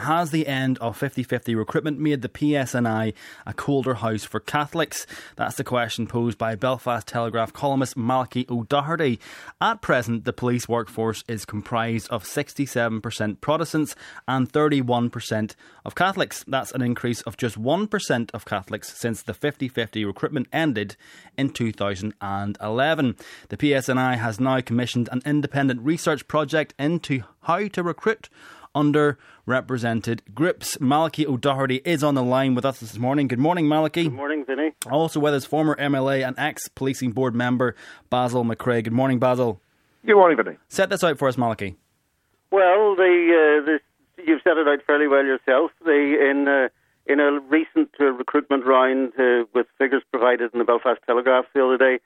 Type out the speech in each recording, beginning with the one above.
has the end of 50-50 recruitment made the PSNI a colder house for Catholics? That's the question posed by Belfast Telegraph columnist Malachy O'Doherty. At present, the police workforce is comprised of 67% Protestants and 31% of Catholics. That's an increase of just 1% of Catholics since the 50-50 recruitment ended in 2011. The PSNI has now commissioned an independent research project into how to recruit underrepresented groups. Malachy O'Doherty is on the line with us this morning. Good morning, Malachy. Good morning, Vinny. Also with us, former MLA and ex-policing board member Basil McCrae. Good morning, Basil. Good morning, Vinny. Set this out for us, Malachy. Well, you've set it out fairly well yourself. In a recent recruitment round with figures provided in the Belfast Telegraph the other day,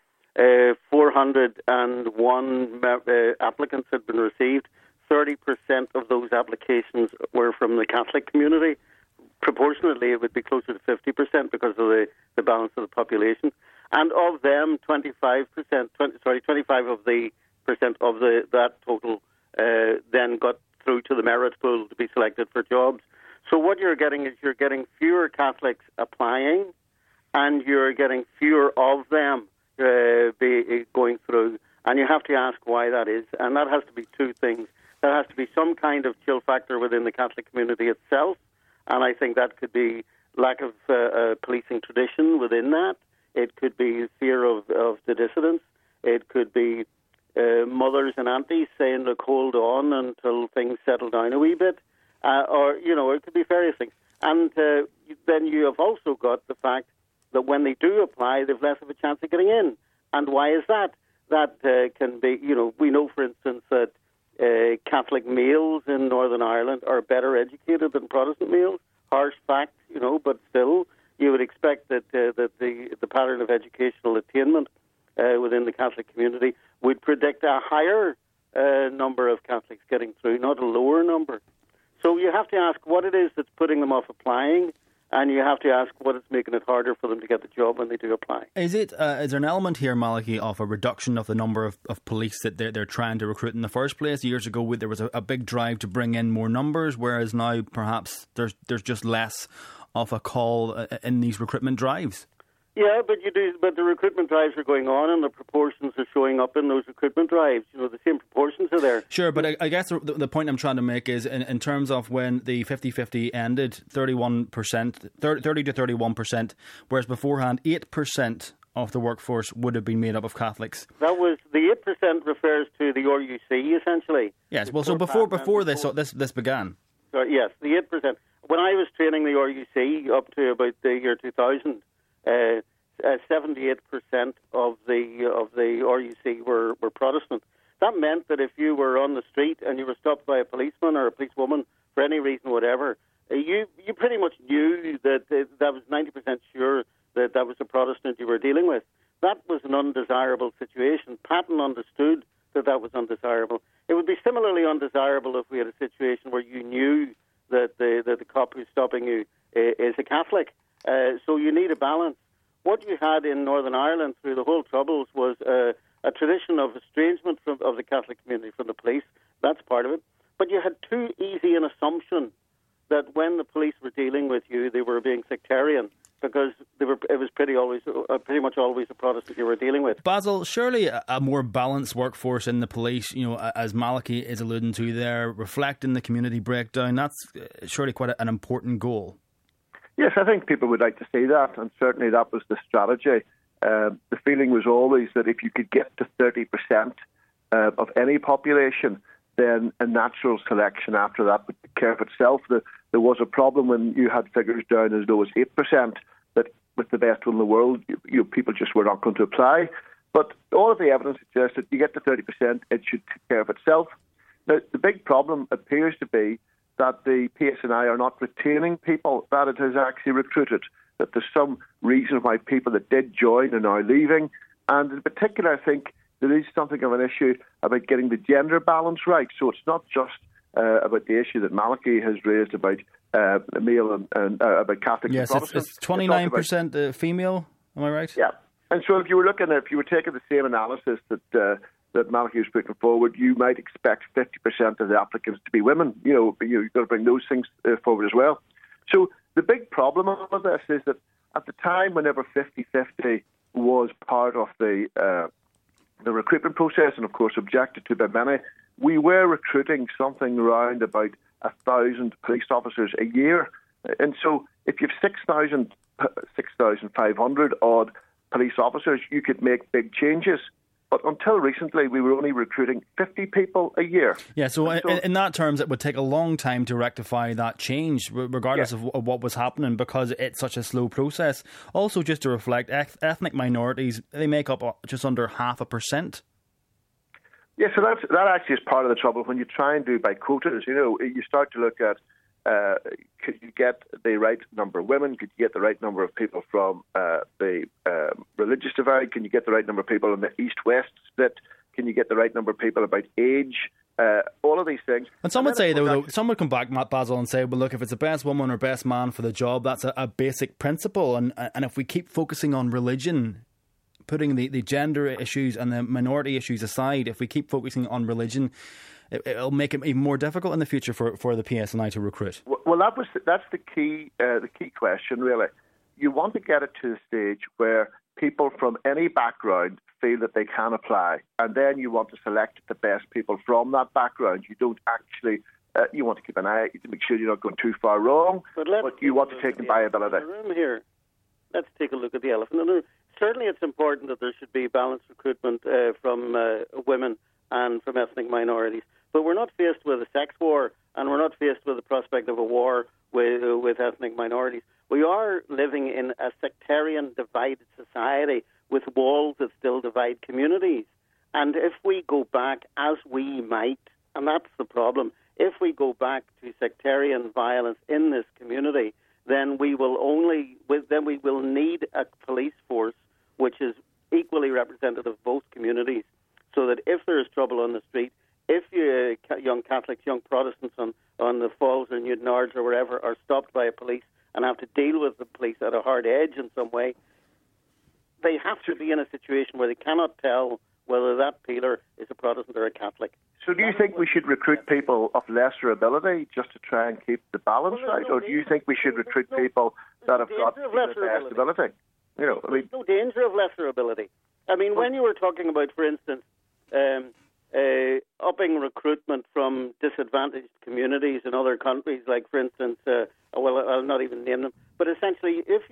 401 applicants had been received. 30% of those applications were from the Catholic community. Proportionately, it would be closer to 50% because of the balance of the population. And of them, 25% of the that total then got through to the merit pool to be selected for jobs. So what you're getting is you're getting fewer Catholics applying, and you're getting fewer of them going through. And you have to ask why that is. And that has to be two things. There has to be some kind of chill factor within the Catholic community itself, and I think that could be lack of policing tradition within that. It could be fear of the dissidents. It could be mothers and aunties saying, look, hold on until things settle down a wee bit. Or it could be various things. And then you have also got the fact that when they do apply, they've less of a chance of getting in. And why is that? That can be, we know, for instance, that Catholic males in Northern Ireland are better educated than Protestant males. Harsh fact, but still, you would expect that the pattern of educational attainment within the Catholic community would predict a higher number of Catholics getting through, not a lower number. So you have to ask what it is that's putting them off applying, and you have to ask what is making it harder for them to get the job when they do apply. Is there an element here, Malachy, of a reduction of the number of police that they're trying to recruit in the first place? Years ago, there was a big drive to bring in more numbers, whereas now perhaps there's just less of a call in these recruitment drives. Yeah, but the recruitment drives are going on, and the proportions are showing up in those recruitment drives. The same proportions are there. Sure, but I guess the point I'm trying to make is in terms of when the 50-50 ended, 30 to 31%, whereas beforehand 8% of the workforce would have been made up of Catholics. That was the 8% refers to the RUC essentially. Yes, well, so before this began. Yes, the 8%. When I was training the RUC up to about the year 2000. 78% of the RUC were Protestant. That meant that if you were on the street and you were stopped by a policeman or a policewoman for any reason whatever, you pretty much knew that that was 90% sure that was a Protestant you were dealing with. That was an undesirable situation. Patton understood that was undesirable. It would be similarly undesirable if we had a situation where you knew that the cop who's stopping you is a Catholic. So you need a balance. What you had in Northern Ireland through the whole Troubles was a tradition of estrangement of the Catholic community from the police. That's part of it. But you had too easy an assumption that when the police were dealing with you, they were being sectarian, because it was pretty much always a Protestant you were dealing with. Basil, surely a more balanced workforce in the police, as Malachy is alluding to there, reflecting the community breakdown, that's surely quite an important goal. Yes, I think people would like to see that, and certainly that was the strategy. The feeling was always that if you could get to 30% of any population, then a natural selection after that would take care of itself. There was a problem when you had figures down as low as 8%, that with the best will in the world, people just were not going to apply. But all of the evidence suggests that you get to 30%, it should take care of itself. Now, the big problem appears to be that the PSNI are not retaining people that it has actually recruited, that there's some reason why people that did join are now leaving. And in particular, I think there is something of an issue about getting the gender balance right. So it's not just about the issue that Malachy has raised about male and about Catholics and Protestants. It's 29% female, am I right? Yeah. And so if you were taking the same analysis that that Malachy was putting forward, you might expect 50% of the applicants to be women. You've got to bring those things forward as well. So the big problem of this is that at the time, whenever 50-50 was part of the recruitment process, and of course objected to by many, we were recruiting something around about 1,000 police officers a year. And so if you have 6,500 odd police officers, you could make big changes. But until recently, we were only recruiting 50 people a year. Yeah, so in that terms, it would take a long time to rectify that change, regardless of what was happening, because it's such a slow process. Also, just to reflect, ethnic minorities, they make up just under 0.5%. Yeah, so that actually is part of the trouble when you try and do by quotas. You start to look at could you get the right number of women? Could you get the right number of people from the religious divide? Can you get the right number of people in the east-west split? Can you get the right number of people about age? All of these things. And some would say, though, some would come back, Matt Basil, and say, well, look, if it's the best woman or best man for the job, that's a basic principle. And if we keep focusing on religion, putting the gender issues and the minority issues aside, if we keep focusing on religion, it'll make it even more difficult in the future for the PSNI to recruit. Well, that's the key question, really. You want to get it to the stage where people from any background feel that they can apply, and then you want to select the best people from that background. You don't actually. You want to keep an eye to make sure you're not going too far wrong, but you want to take them by ability. Here. Let's take a look at the elephant in the room. Certainly, it's important that there should be balanced recruitment from women and from ethnic minorities. But we're not faced with a sex war, and we're not faced with the prospect of a war with ethnic minorities. We are living in a sectarian, divided society with walls that still divide communities. And if we go back, as we might, and that's the problem, if we go back to sectarian violence in this community, then we will need a police force which is equally representative of both communities, so that if there is trouble on the street, if young Catholics, young Protestants on the Falls or Newtownards or wherever are stopped by a police and have to deal with the police at a hard edge in some way, they have to be in a situation where they cannot tell whether that peeler is a Protestant or a Catholic. So do you think we should recruit people of lesser ability just to try and keep the balance right? Or do you think we should recruit people that have got the best ability? There's no danger of lesser ability. I mean, when you were talking about, for instance, upping recruitment from disadvantaged communities in other countries, like, for instance, I'll not even name them, but essentially, if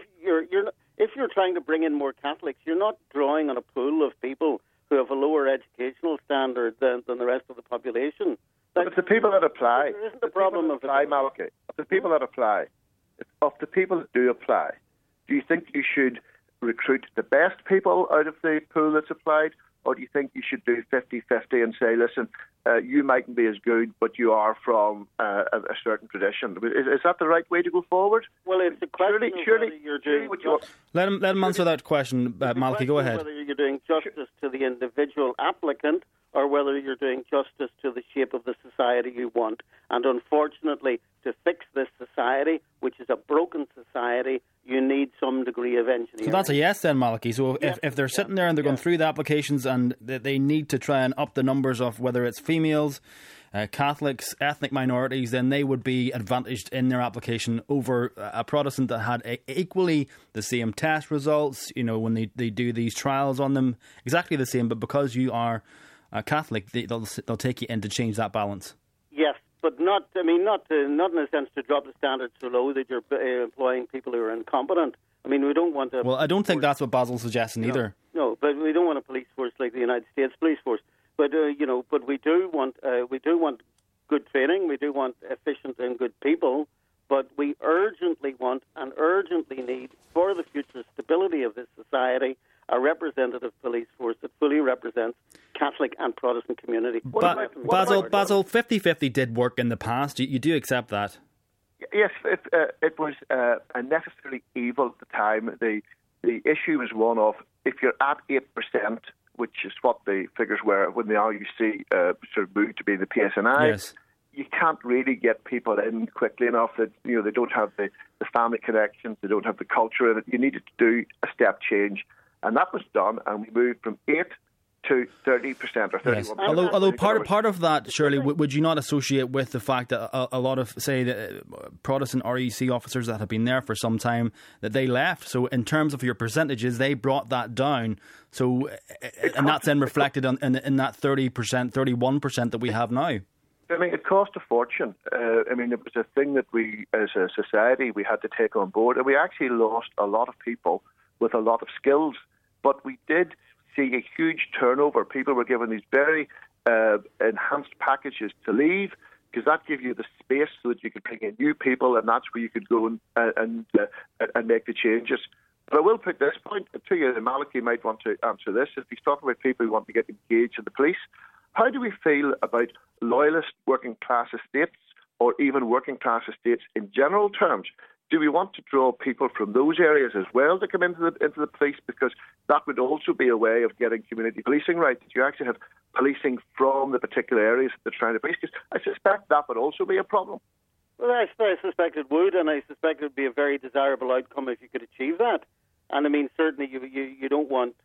you're trying to bring in more Catholics, you're not drawing on a pool of people who have a lower educational standard than the rest of the population. But it's the people that apply. There isn't the problem of Malachy. Of the people that apply, of the people that do apply, do you think you should recruit the best people out of the pool that's applied? Or do you think you should do 50-50 and say, listen, you mightn't be as good, but you are from a certain tradition? Is that the right way to go forward? Well, it's a question surely you're doing what you want. Let him answer that question, Malachy. Go ahead. Whether you're doing justice to the individual applicant or whether you're doing justice to the shape of the society you want. And unfortunately, to fix this society, which is a broken society, you need some degree of engineering. So that's a yes then, Malachy. So if they're sitting there and they're going through the applications and they need to try and up the numbers of whether it's females, Catholics, ethnic minorities, then they would be advantaged in their application over a Protestant that had equally the same test results, when they do these trials on them, exactly the same, but because you are a Catholic, they'll take you in to change that balance. Yes, but not in a sense to drop the standards so low that you're employing people who are incompetent. I mean, we don't want to. Well, I don't think that's what Basil's suggesting either. No, but we don't want a police force like the United States Police Force. But but we do want good training. We do want efficient and good people. But we urgently want and urgently need, for the future stability of this society, a representative police force that fully represents Catholic and Protestant community. Basil, 50-50 did work in the past. You do accept that? Yes, it was a necessary evil at the time. The issue was one of, if you're at 8%, which is what the figures were when the RUC sort of moved to be the PSNI, yes, you can't really get people in quickly enough. That they don't have the family connections, they don't have the culture in it. You needed to do a step change. And that was done, and we moved from 8 to 30% or 31%. Yes. Although part of that, Shirley, would you not associate with the fact that a lot of, say, the Protestant RUC officers that have been there for some time, that they left? So in terms of your percentages, they brought that down. So, and that's then reflected in that 30%, 31% that we have now. I mean, it cost a fortune. I mean, it was a thing that we, as a society, we had to take on board. And we actually lost a lot of people with a lot of skills. But we did see a huge turnover. People were given these very enhanced packages to leave, because that gave you the space so that you could bring in new people, and that's where you could go and make the changes. But I will put this point to you, and Malachy might want to answer this. If he's talking about people who want to get engaged in the police, how do we feel about loyalist working class estates, or even working class estates in general terms? Do we want to draw people from those areas as well to come into the police? Because that would also be a way of getting community policing right. That you actually have policing from the particular areas that they're trying to police. Because I suspect that would also be a problem. Well, I suspect it would, and I suspect it would be a very desirable outcome if you could achieve that. And I mean, certainly you don't want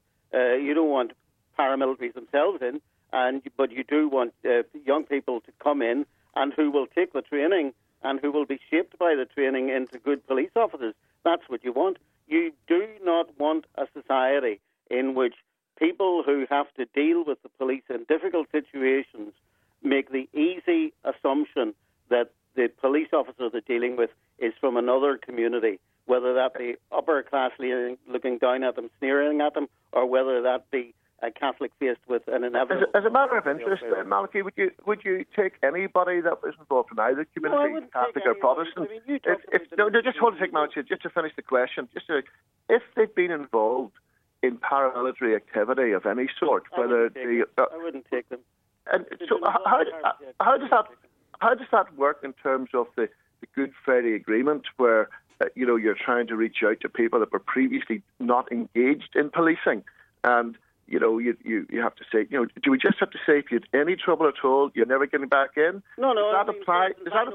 paramilitaries themselves in, but you do want young people to come in and who will take the training and who will be shaped by the training into good police officers. That's what you want. You do not want a society in which people who have to deal with the police in difficult situations make the easy assumption that the police officer they're dealing with is from another community, whether that be upper class looking down at them, sneering at them, or whether that be a Catholic faced with an inevitable... As a matter of interest, Malachy, would you take anybody that was involved from either community, Catholic or Protestant? I mean, just hold a second, Malachy, just to finish the question. If they've been involved in paramilitary activity of any sort, I wouldn't take them. And so, how does that work in terms of the Good Friday Agreement, where you're trying to reach out to people that were previously not engaged in policing, and you have to say, do we just have to say if you had any trouble at all, you're never getting back in? No. Does that apply?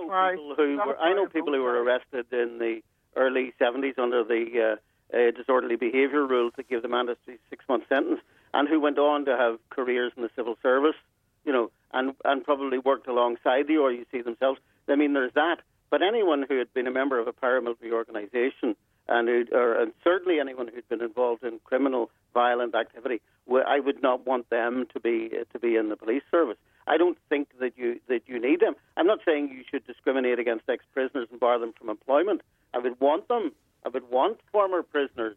I know people who were arrested in the early 70s under the disorderly behaviour rules that give them a 6-month sentence, and who went on to have careers in the civil service, and probably worked alongside the RUC themselves. I mean, there's that. But anyone who had been a member of a paramilitary organisation, and certainly anyone who'd been involved in criminal, violent activity, I would not want them to be in the police service. I don't think that you need them. I'm not saying you should discriminate against ex-prisoners and bar them from employment. I would want them. I would want former prisoners,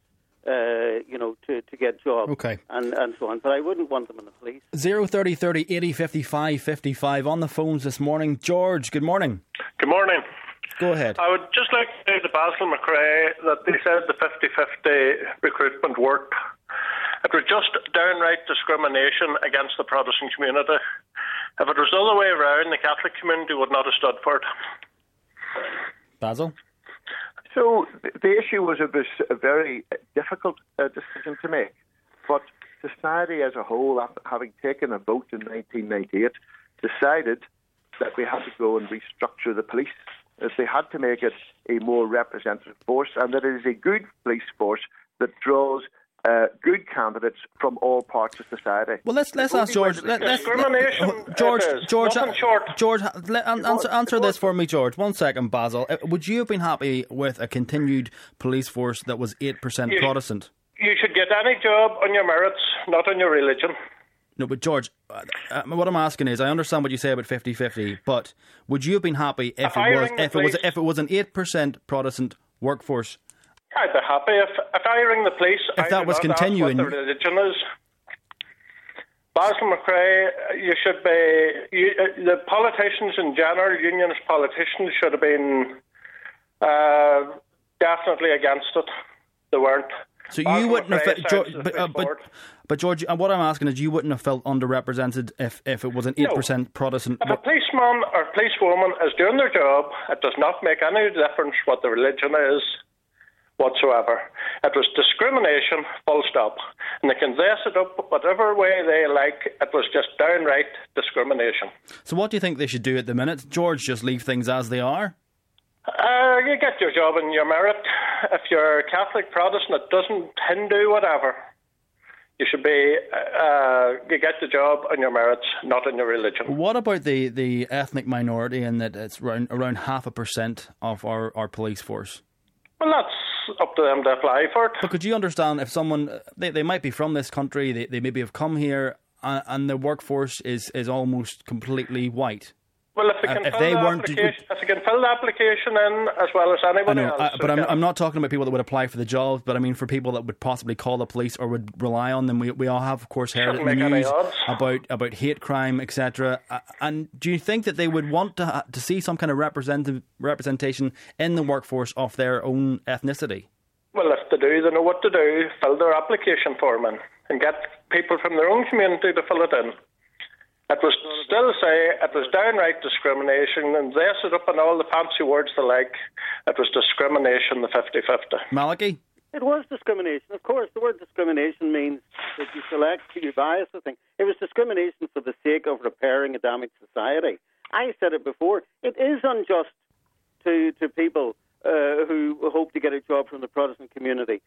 to get jobs, okay, and so on. But I wouldn't want them in the police. 030 30 80 55 55 on the phones this morning. George, good morning. Good morning. Go ahead. I would just like to say to Basil McRae that they said the 50-50 recruitment worked. It was just downright discrimination against the Protestant community. If it was the other way around, the Catholic community would not have stood for it. Basil? So the issue was it was a very difficult decision to make. But society as a whole, after having taken a vote in 1998, decided that we had to go and restructure the police, that they had to make it a more representative force, and that it is a good police force that draws good candidates from all parts of society. Well, let's ask George. George, answer this for me, George. 1 second, Basil. Would you have been happy with a continued police force that was 8% Protestant? You should get any job on your merits, not on your religion. No, but George, what I'm asking is, I understand what you say about 50-50, but would you have been happy if it was an 8% Protestant workforce? I'd be happy if I ring the police. If that was continuing, what the religion is. Basil McRae, you should be. The politicians in general, unionist politicians, should have been definitely against it. They weren't. So you wouldn't have felt, but George, what I'm asking is, you wouldn't have felt underrepresented if it was an 8% Protestant. If a policeman or policewoman is doing their job, it does not make any difference what the religion is whatsoever. It was discrimination, full stop. And they can dress it up whatever way they like. It was just downright discrimination. So what do you think they should do at the minute? George, just leave things as they are? You get your job in your merit. If you're Catholic, Protestant, it doesn't Hindu, whatever. You should be, you get the job on your merits, not on your religion. What about the ethnic minority, and that it's around 0.5% of our police force? Well, that's up to them to apply for it. But could you understand if someone, they might be from this country, they maybe have come here, and the workforce is almost completely white? Well, if they can fill the application in as well as anybody else. But I'm not talking about people that would apply for the jobs, but I mean for people that would possibly call the police or would rely on them. We all have, of course, heard in the news about hate crime, etc. And do you think that they would want to see some kind of representation in the workforce of their own ethnicity? Well, if they do, they know what to do. Fill their application form in and get people from their own community to fill it in. It was still say it was downright discrimination, and they set up in all the fancy words they like. It was discrimination, the 50-50. Malachi? It was discrimination, of course. The word discrimination means that you select, you bias the thing. It was discrimination for the sake of repairing a damaged society. I said it before. It is unjust to people who hope to get a job from the Protestant community.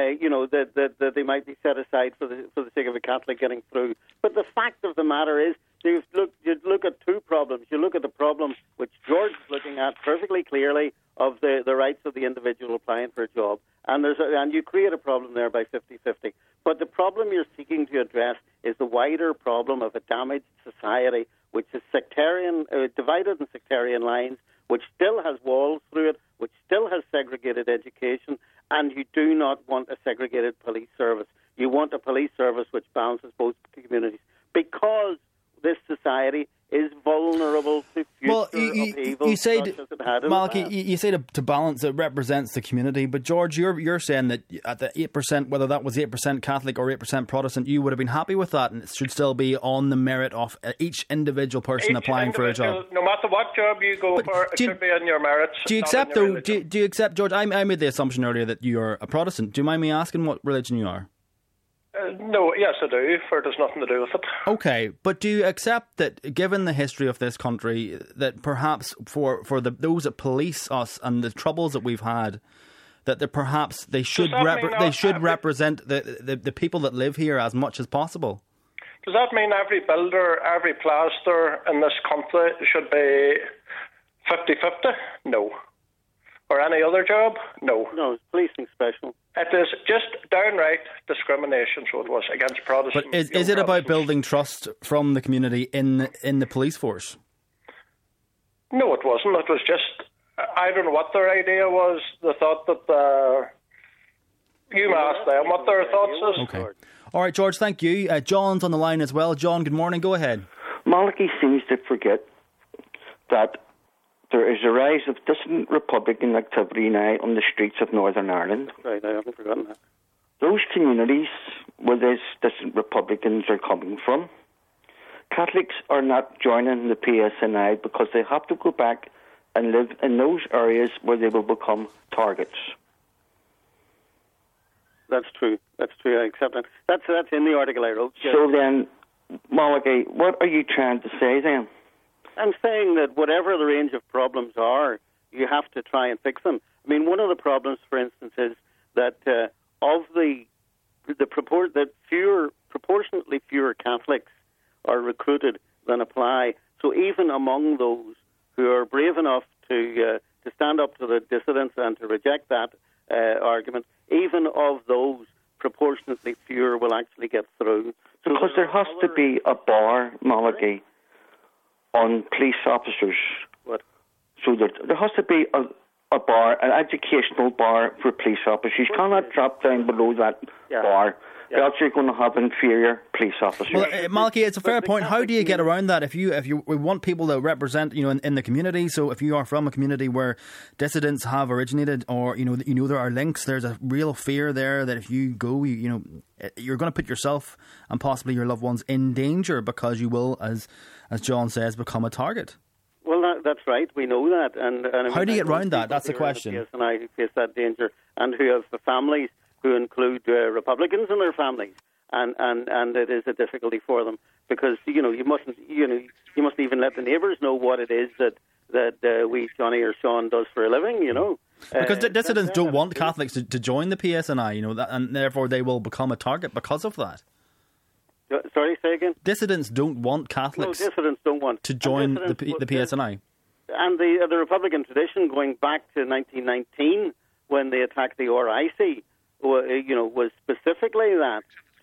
That they might be set aside for the sake of a Catholic getting through. But the fact of the matter is, you look at two problems. You look at the problem which George is looking at perfectly clearly of the rights of the individual applying for a job, and you create a problem there by 50-50. But the problem you're seeking to address is the wider problem of a damaged society which is sectarian, divided in sectarian lines, which still has walls through it, which still has segregated education, and you do not want a segregated police service. You want a police service which balances both communities, because this society is vulnerable to future upheaval. You say, Malachy, you say to balance, it represents the community, but George, you're saying that at the 8%, whether that was 8% Catholic or 8% Protestant, you would have been happy with that, and it should still be on the merit of each individual person applying for a job. No matter what job you go for, it should be on your merits. Do you accept, though? Do you accept, George? I made the assumption earlier that you're a Protestant. Do you mind me asking what religion you are? No, yes, I do, for it has nothing to do with it. Okay, but do you accept that, given the history of this country, that perhaps for those that police us and the troubles that we've had, that perhaps they should represent the people that live here as much as possible? Does that mean every builder, every plaster in this country should be 50-50? No. Or any other job? No. No, it's policing special. It is just downright discrimination, so it was, against Protestants. But is it about building trust from the community in the police force? No, it wasn't. It was just, I don't know what their idea was. They thought that, you asked them what their thoughts is. Okay. All right, George, thank you. John's on the line as well. John, good morning. Go ahead. Malachi seems to forget that there is a rise of dissident Republican activity now on the streets of Northern Ireland. Right, I haven't forgotten that. Those communities where these dissident Republicans are coming from, Catholics are not joining the PSNI because they have to go back and live in those areas where they will become targets. That's true. I accept that. That's in the article I wrote. Yes. So then, Malachi, what are you trying to say then? I'm saying that whatever the range of problems are, you have to try and fix them. I mean, one of the problems, for instance, is that proportionately fewer Catholics are recruited than apply. So even among those who are brave enough to stand up to the dissidents and to reject that argument, even of those, proportionately fewer will actually get through. So because there has to be a bar, Malachi, on police officers. What? So there has to be a bar, an educational bar for police officers. You cannot drop down below that bar. Yeah. Else you're going to have inferior police officers. Well, Malachi, it's a fair point. How do you get around that? If we want people to represent, in the community. So if you are from a community where dissidents have originated, or there are links, there's a real fear there that if you go, you're going to put yourself and possibly your loved ones in danger because you will, as John says, become a target. Well, that's right. We know that. And I mean, how do you get around that? That's the question. And I face that danger, and who have families who include Republicans in their families, and it is a difficulty for them because you mustn't even let the neighbours know what it is that we Johnny or Sean does for a living. Because dissidents don't want Catholics to join the PSNI, and therefore they will become a target because of that. Sorry, say again? Dissidents don't want Catholics No, dissidents don't want to join the PSNI. And the Republican tradition going back to 1919 when they attacked the RIC, was specifically that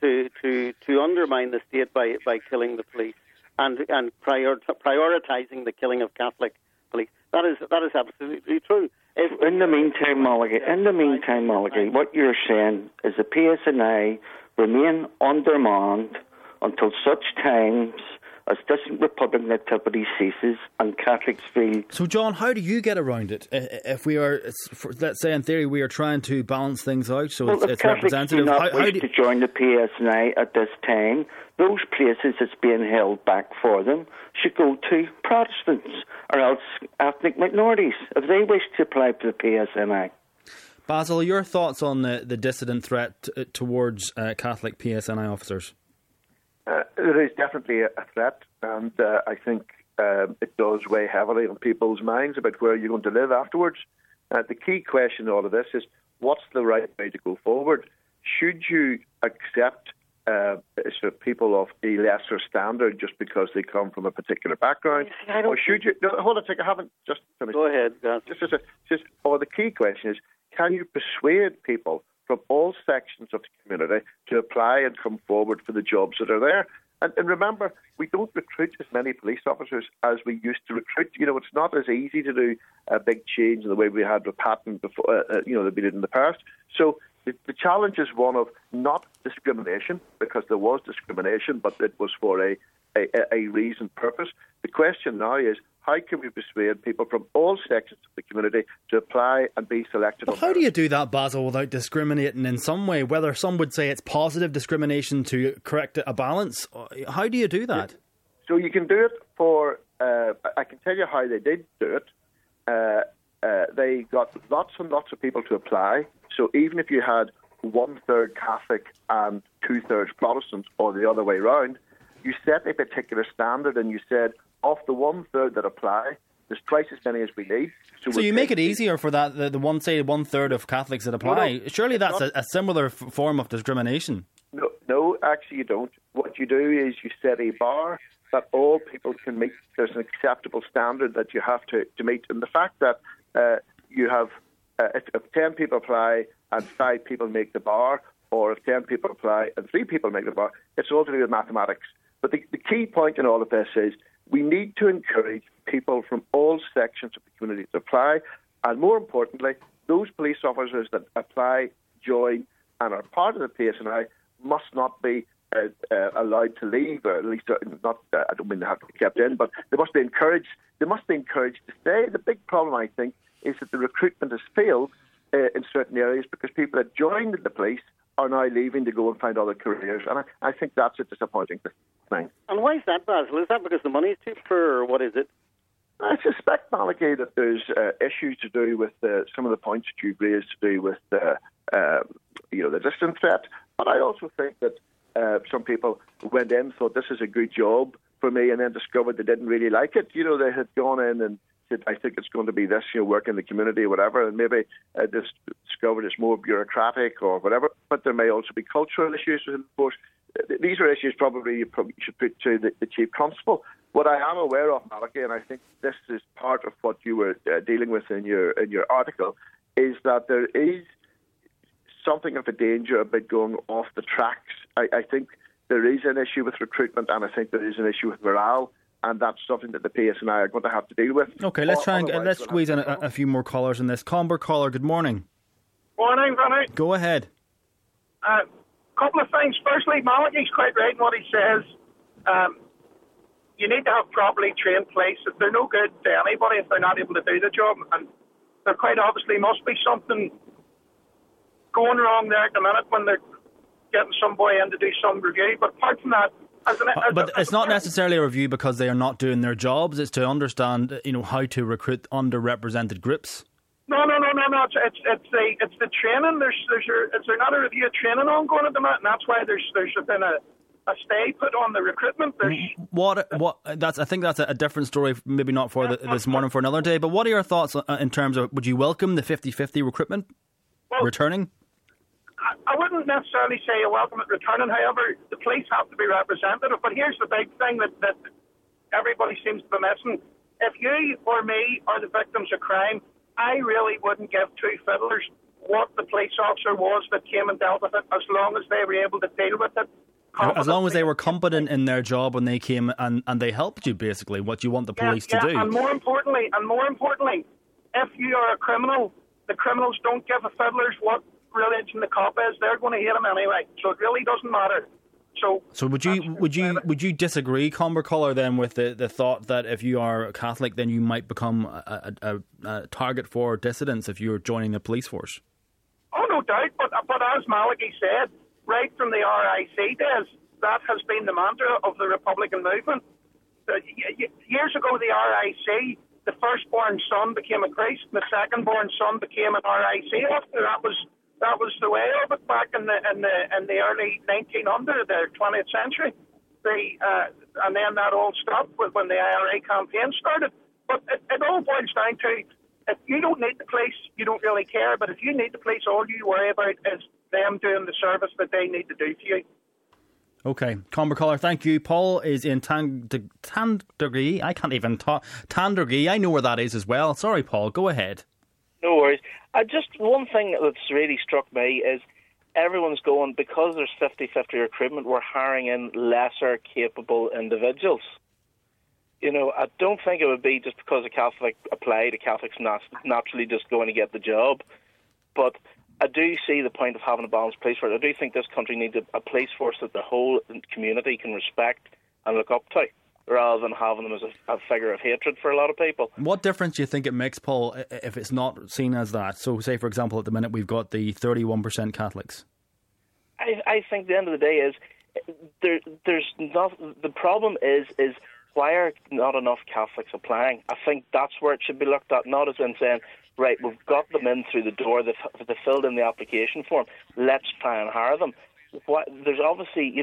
to undermine the state by killing the police and prioritising the killing of Catholic police. That is absolutely true. In the meantime, Malachy, what you're saying is the PSNI remain undermanned until such times as distant Republican activity ceases and Catholics feel... So, John, how do you get around it? If we are, let's say in theory, we are trying to balance things out so it's representative. If Catholics do not wish to join the PSNI at this time, those places that's being held back for them should go to Protestants or else ethnic minorities if they wish to apply to the PSNI. Basil, your thoughts on the dissident threat towards Catholic PSNI officers? There is definitely a threat, and I think it does weigh heavily on people's minds about where you're going to live afterwards. The key question in all of this is, what's the right way to go forward? Should you accept people of a lesser standard just because they come from a particular background? Or should you... No, hold on a second, I haven't just finished. Go ahead, guys. Or the key question is, can you persuade people from all sections of the community to apply and come forward for the jobs that are there? And remember, we don't recruit as many police officers as we used to recruit. It's not as easy to do a big change in the way we had with Patton before, that we did in the past. So the challenge is one of not discrimination, because there was discrimination, but it was for a reasoned purpose. The question now is, how can we persuade people from all sections of the community to apply and be selected? But how do you do that, Basil, without discriminating in some way? Whether some would say it's positive discrimination to correct a balance, how do you do that? So you can do it for... I can tell you how they did do it. They got lots and lots of people to apply. So even if you had 1/3 Catholic and 2/3 Protestant, or the other way round, you set a particular standard and you said, of the 1/3 that apply, there's twice as many as we need. So you make it easier for that the 1/3 of Catholics that apply. No, surely that's a similar form of discrimination. No, actually you don't. What you do is you set a bar that all people can meet. There's an acceptable standard that you have to meet. And the fact that you have, if 10 people apply and 5 people make the bar, or if 10 people apply and 3 people make the bar, it's all to do with mathematics. But the key point in all of this is, we need to encourage people from all sections of the community to apply, and more importantly, those police officers that apply, join, and are part of the PSNI must not be allowed to leave, or at least not. I don't mean they have to be kept in, but they must be encouraged. They must be encouraged to stay. The big problem, I think, is that the recruitment has failed in certain areas because people that joined the police are now leaving to go and find other careers, and I think that's a disappointing thing. And why is that, Basil? Is that because the money is too poor, or what is it? I suspect, Malachy, that there's issues to do with some of the points that you've raised to do with the distant threat, but I also think that some people went in, thought this is a good job for me, and then discovered they didn't really like it. They had gone in and said, I think it's going to be this, work in the community or whatever, and maybe just discovered it's more bureaucratic or whatever, but there may also be cultural issues. Of course, these are issues probably you should put to the Chief Constable. What I am aware of, Malachy, and I think this is part of what you were dealing with in your article, is that there is something of a danger about going off the tracks. I think there is an issue with recruitment, and I think there is an issue with morale, and that's something that the PSNI are going to have to deal with. Okay, let's try and let's squeeze in a few more callers in this. Comber caller, good morning. Morning, Vinny. Go ahead. Couple of things. Firstly, Malachy's quite right in what he says. You need to have properly trained police. If they're no good to anybody, if they're not able to do the job, and there quite obviously must be something going wrong there at the minute when they're getting some boy in to do some review. But apart from that, but it's not necessarily a review because they are not doing their jobs. It's to understand, how to recruit underrepresented groups. No. It's the training. Is there not a review of training ongoing at the minute? And that's why there's been a stay put on the recruitment. I think that's a different story. Maybe not for this morning, for another day. But what are your thoughts in terms of, would you welcome the 50-50 recruitment returning? I wouldn't necessarily say a welcome at returning. However, the police have to be representative. But here's the big thing that everybody seems to be missing. If you or me are the victims of crime, I really wouldn't give two fiddlers what the police officer was that came and dealt with it, as long as they were able to deal with it. As long as they were competent in their job when they came and they helped you, basically, what you want the police to do. And more importantly, if you are a criminal, the criminals don't give a fiddlers what religion the cop is. They're going to hate him anyway, so it really doesn't matter. So would you disagree, Comber Collar, then with the thought that if you are a Catholic, then you might become a target for dissidents if you're joining the police force? Oh, no doubt. But as Malachy said, right from the RIC days, that has been the mantra of the Republican movement. Years ago, the RIC, the firstborn son became a priest, and the secondborn son became an RIC officer. That was the way of it back in the early 1900s, the 20th century. And then that all stopped when the IRA campaign started. But it all boils down to, if you don't need the police, you don't really care. But if you need the police, all you worry about is them doing the service that they need to do for you. Okay, Comber Collar, thank you. Paul is in Tandragee. I can't even talk. Tandragee, I know where that is as well. Sorry, Paul, go ahead. No worries. Just one thing that's really struck me is everyone's going, because there's 50-50 recruitment, we're hiring in lesser capable individuals. You know, I don't think it would be just because a Catholic applied, a Catholic's naturally just going to get the job. But I do see the point of having a balanced police force. I do think this country needs a police force that the whole community can respect and look up to, rather than having them as a figure of hatred for a lot of people. What difference do you think it makes, Paul, if it's not seen as that? So, say, for example, at the minute we've got the 31% Catholics. I think the end of the day is there's not. The problem is why are not enough Catholics applying? I think that's where it should be looked at, not as in saying, right, we've got them in through the door, they've filled in the application form, let's try and hire them. There's obviously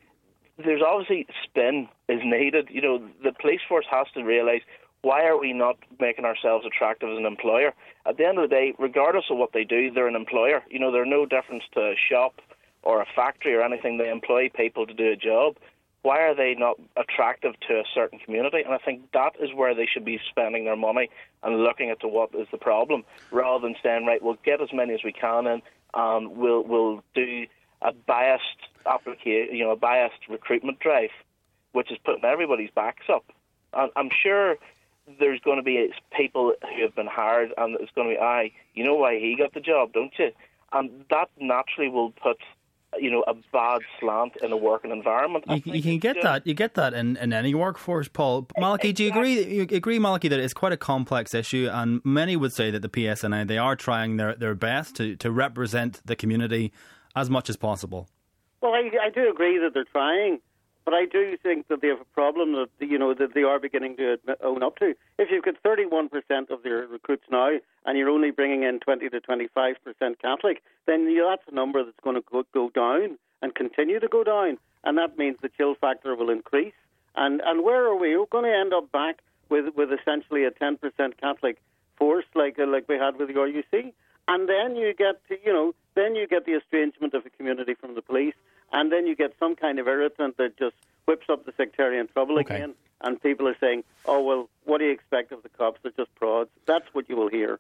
spin is needed. You know, the police force has to realise, why are we not making ourselves attractive as an employer? At the end of the day, regardless of what they do, they're an employer. You know, they're no difference to a shop or a factory or anything. They employ people to do a job. Why are they not attractive to a certain community? And I think that is where they should be spending their money and looking at what is the problem, rather than saying, right, we'll get as many as we can in, and we'll do a biased application, a biased recruitment drive, which is putting everybody's backs up. And I'm sure there's going to be people who have been hired, and it's going to be, you know why he got the job, don't you? And that naturally will put a bad slant in a working environment. You can get that. You get that in any workforce, Paul. Malachy, do you agree? You agree, Malachy, that it's quite a complex issue, and many would say that the PSNI, they are trying their best to represent the community as much as possible. Well, I do agree that they're trying, but I do think that they have a problem that that they are beginning to own up to. If you've got 31% of their recruits now, and you're only bringing in 20 to 25% Catholic, then that's a number that's going to go down and continue to go down, and that means the chill factor will increase. And where are we? We're going to end up back with essentially a 10% Catholic force like we had with the RUC, and then you get the estrangement of the community from the police, and then you get some kind of irritant that just whips up the sectarian trouble again, and people are saying, oh, well, what do you expect of the cops? They're just prods. That's what you will hear.